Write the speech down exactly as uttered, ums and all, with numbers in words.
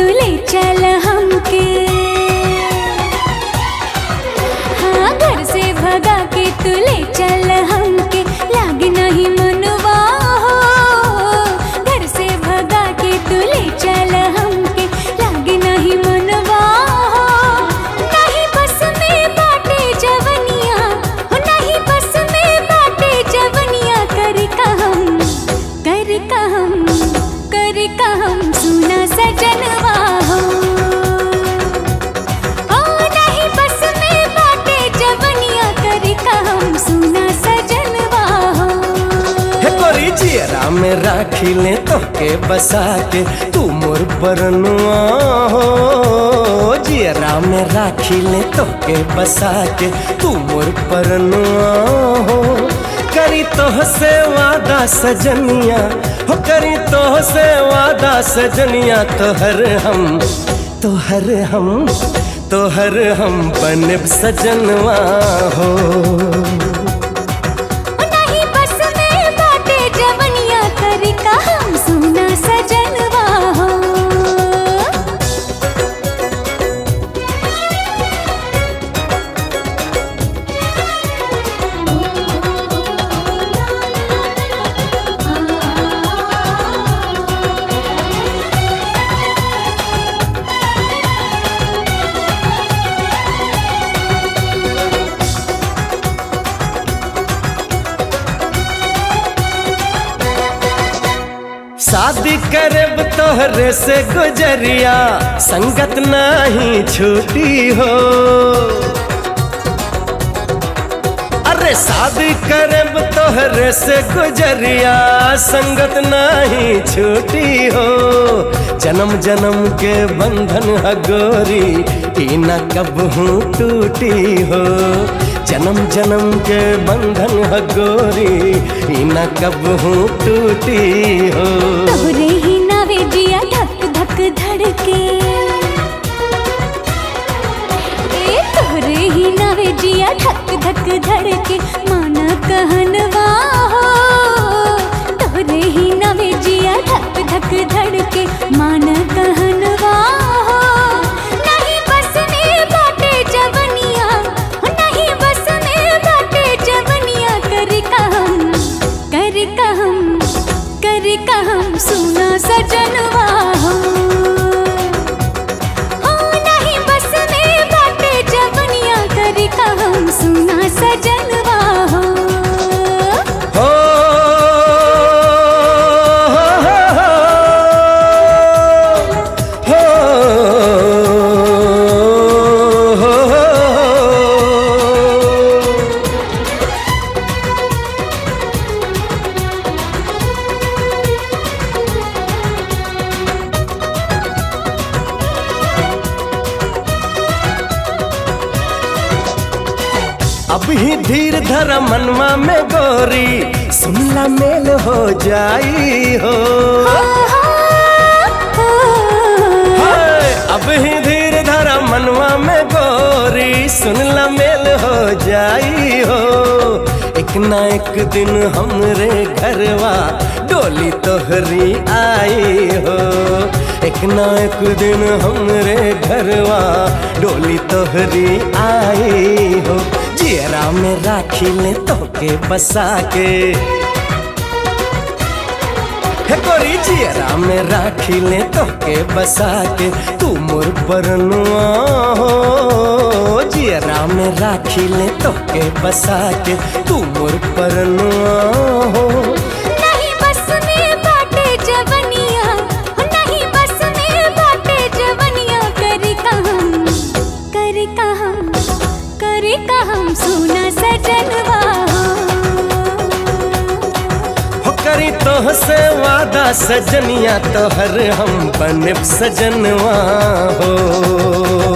ले चल हमके, हाँ घर से भगा के तू ले चल हमके, लागे नहीं मनवा हो। घर से भगा के तू ले चल हमके, लागे नहीं मनवा हो। नहीं बस में बाटे जवनिया हो, नहीं बस में बाटे जवनिया, कर कहम कर कहम कर कहम सुना सजनवा हो। ओ नहीं बस में बाटे जवनिया, कर कहम सुना सजनवा हो। हे गोरी जियरा में राखी ले तोके बसा के, तू मोर परनुआ हो। जियरा में राखी ले तोके बसा के, तू मोर परनुआ हो। करी तोह से वादा सजनिया हो, करी तोह से वादा सजनिया, तोहर हम तोहर हम तोहर हम बनब सजनवा हो। नहीं बस में बाटे जवनिया, कर कहम सुना सजनवा हो। शादी करब तोहरे से गुजरिया, संगत नहीं छूटी हो। अरे शादी करब तोहरे से गुजरिया, संगत नहीं छूटी हो। जन्म जन्म के बंधन है गोरी, ई न कबहू टूटी हो। जन्म जन्म के बंधन है गोरी, ई न कबहू टूटी हो। तोहरे ही नावे जिया धक धक धड़के, ए तोहरे ही नावे जिया धक धक धड़के, माना कहनवा हो। तोहरे ही नावे जिया धक धक धड़के, माना कहनवा हो। नहीं बस में बाटे जवनिया हो, नहीं बस में बाटे जवनिया, कर कहम कर कहम कर कहम सुना सजनवा हो। हो नहीं बस में बाटे जवनिया, कर कहम सुना सजनवा हो। हो हो अब ही धीर धर मनवा में गोरी, सुनला मेल हो जाई हो। हाय, अब ही धीर धर मनवा में गोरी, सुनला मेल हो जाई हो। एक ना एक दिन हमरे घरवा डोली तोहरी आई हो। एक ना एक दिन हमरे घरवा डोली तोहरी आई हो। जियरा में राखी ले तोके बसा के, हे गोरी जियरा में राखी ले तोके बसा के, तू मोर परनुआ हो। जियरा में राखी ले तोके बसा के, तू मोर परनुआ हो। नहीं बस में बाटे जवनिया हो, नहीं बस में बाटे जवनिया, कर कहम कर कहम कर कहम सुना सजनवा हो। हो करी तोह से वादा सजनिया, तोहर हम बनब सजनवा हो।